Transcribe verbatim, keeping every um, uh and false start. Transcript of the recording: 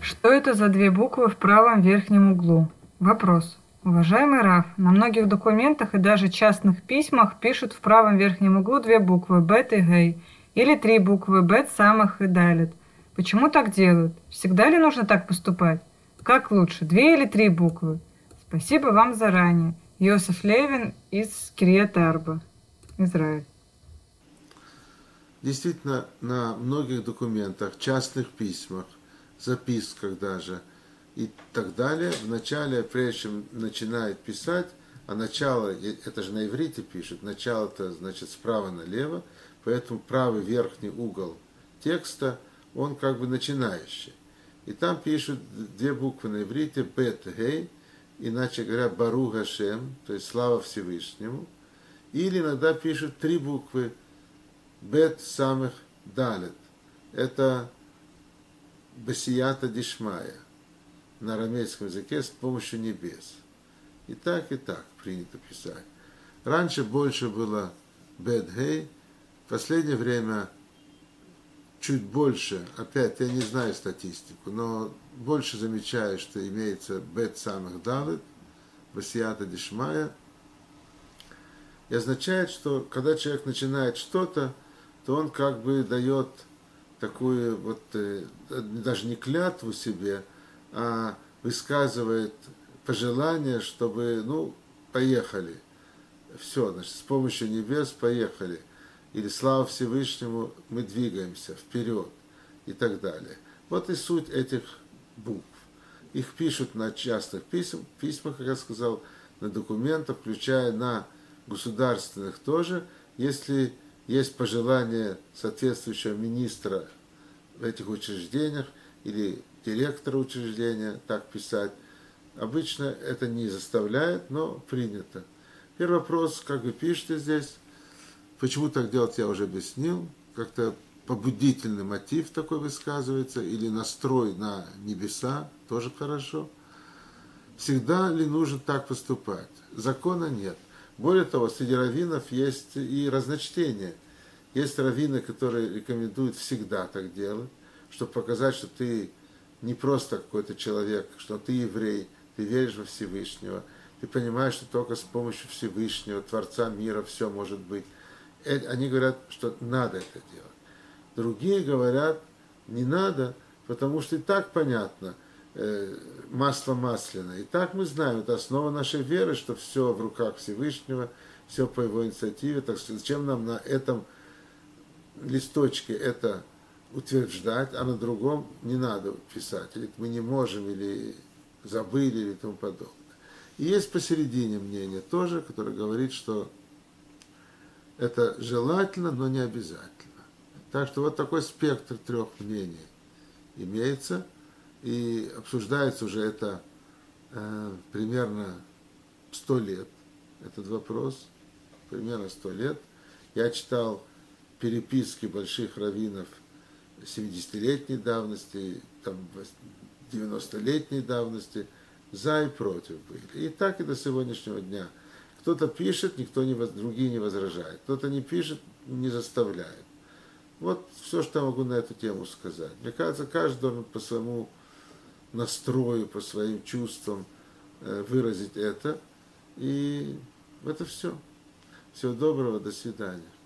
Что это за две буквы в правом верхнем углу? Вопрос. Уважаемый Раф, на многих документах и даже частных письмах пишут в правом верхнем углу две буквы «бет» и «гей», или три буквы «бет», «самых» и «далит». Почему так делают? Всегда ли нужно так поступать? Как лучше, две или три буквы? Спасибо вам заранее. Йосеф Левин из Кирьят-Арба, Израиль. Действительно, на многих документах, частных письмах, записках даже и так далее, в начале, прежде чем начинает писать, а начало, это же на иврите пишет, начало-то, значит, справа налево, поэтому правый верхний угол текста, он как бы начинающий. И там пишут две буквы на иврите, бет, гей, иначе говоря, бару гашем, то есть слава Всевышнему, или иногда пишут три буквы, бет, самых, далет. Это басията дишмая на арамейском языке с помощью небес. И так, и так принято писать. Раньше больше было бет гей, в последнее время чуть больше, опять я не знаю статистику, но больше замечаю, что имеется бет самых далет, басията дишмая. И означает, что когда человек начинает что-то, то он как бы дает такую вот, даже не клятву себе, а высказывает пожелание, чтобы, ну, поехали. Все, значит, с помощью небес поехали. Или слава Всевышнему, мы двигаемся вперед и так далее. Вот и суть этих букв. Их пишут на частных письмах, письмах, как я сказал, на документах, включая на государственных тоже, если есть пожелание соответствующего министра в этих учреждениях или директора учреждения так писать. Обычно это не заставляет, но принято. Первый вопрос, как вы пишете здесь, почему так делать, я уже объяснил. Как-то побудительный мотив такой высказывается, или настрой на небеса, тоже хорошо. Всегда ли нужно так поступать? Закона нет. Более того, среди раввинов есть и разночтения. Есть раввины, которые рекомендуют всегда так делать, чтобы показать, что ты не просто какой-то человек, что ты еврей, ты веришь во Всевышнего, ты понимаешь, что только с помощью Всевышнего, Творца мира, все может быть. Они говорят, что надо это делать. Другие говорят, не надо, потому что и так понятно, масло масляное. И так мы знаем, это основа нашей веры, что все в руках Всевышнего, все по его инициативе. Так что зачем нам на этом листочке это утверждать, а на другом не надо писать. Или мы не можем, или забыли, или тому подобное. И есть посередине мнение тоже, которое говорит, что это желательно, но не обязательно. Так что вот такой спектр трех мнений имеется. И обсуждается уже это э, примерно сто лет, этот вопрос, примерно сто лет. Я читал переписки больших раввинов семидесятилетней давности, там, девяностолетней давности, за и против были. И так и до сегодняшнего дня. Кто-то пишет, никто не, другие не возражают. Кто-то не пишет, не заставляет. Вот все, что я могу на эту тему сказать. Мне кажется, каждый должен по своему настрою, по своим чувствам выразить это. И это все. Всего доброго, до свидания.